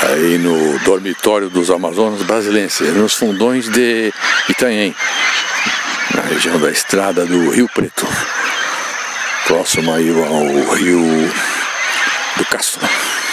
aí no dormitório dos Amazonas Brasilenses, nos fundões de Itanhaém, na região da estrada do Rio Preto, próximo aí ao Rio do Castro.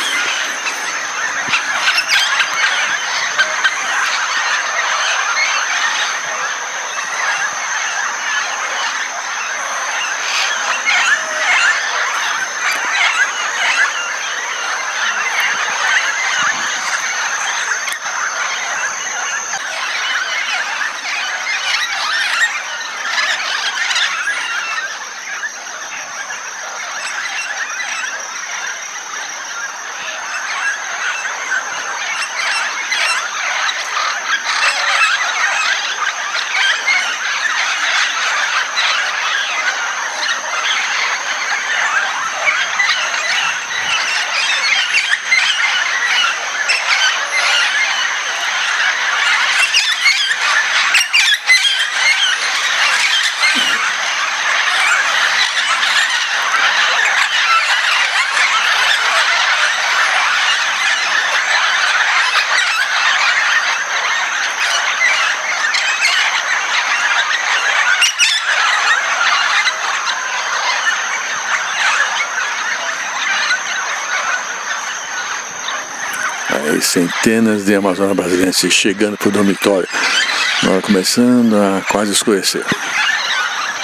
Aí, centenas de Amazonas Brasilenses chegando para o dormitório, agora começando a quase escurecer.